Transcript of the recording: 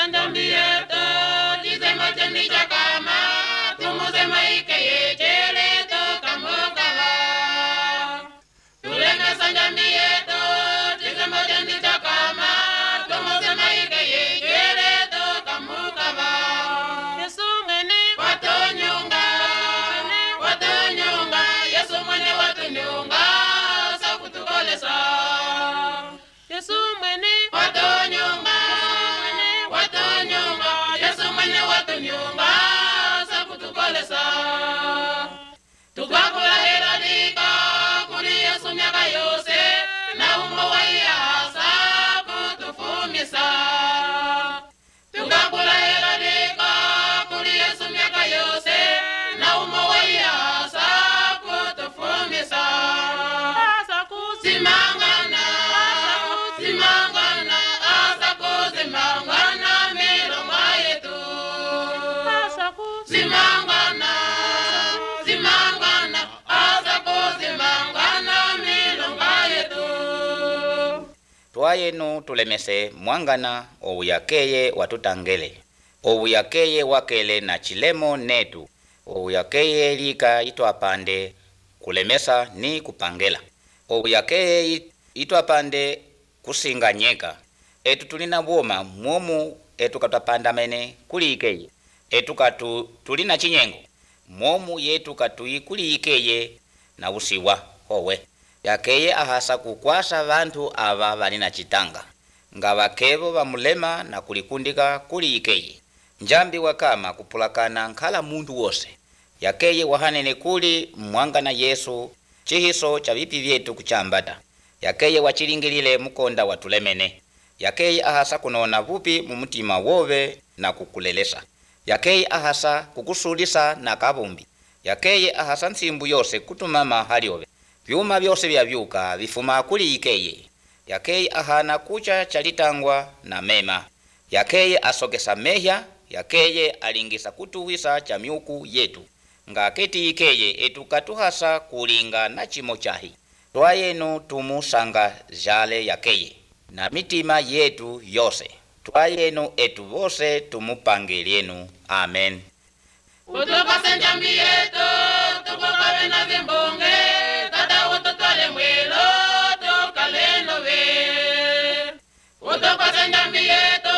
sanjambi yetu jisema chendi chakama tumusema ikeye chere tukamukala tuleme sanjambi yetu jisema chendi chakama tumusema ikeye chere tukamukala Yesu mwene watonyunga Yesu mwene watonyunga sakutukolesa Yesu mwene watonyunga Yesu mwene watonyunga sakutukolesa tukakula heradika kuri Yesu myaka yose na umo waiyasa kutufumisa tukakula heradika kuri Yesu myaka yose na umo waiyasa kutufumisa simangana milonga yetu simangana milonga yetu twayenu tulemese mwangana obuyakeye watutangele obuyakeye wakele na chilemo netu obuyakeye lika itwapande kulemesa ni kupangela obuyakeye itwapande kusinganyeka etu tulina bwoma mwomu etu katwapandamene kuliikeye etu katu tulina chinyengo mwomu yetu katui kuliikeye na usiwa howe yakeye ahasa kukwasa bantu aba balina chitanga nga bakebo bamulema na kulikundika kuliikeye njambi wakama kupulakana nkhala muntu wose yakeye wahanene kuli mwangana Yesu chihiso cha bipi byetu kuchambata yakeye wachilingilile mukonda watulemene yakeye ahasa kunona vupi mumutima wowe na kukulelesa yakeye ahasa kukusulisa na kabumbi yakeye ahasa nsimbu yose kutumama haliobe byuma byose byabyuka bifuma kuli ikeye yakeye ahana kucha chalitangwa na mema yakeye asogesa mehya yakeye alingisa kutuwisa cha myuku yetu nga keti ikeye etukatuhasa kulinga na chimo chahi twayenu tumusanga jale yakeye na mitima yetu yose twayenu etu bose tumupangelienu amen utupase njambi yetu tukukabe na zimbonge tata ututwale mwelo tukalenowe utupase njambi yetu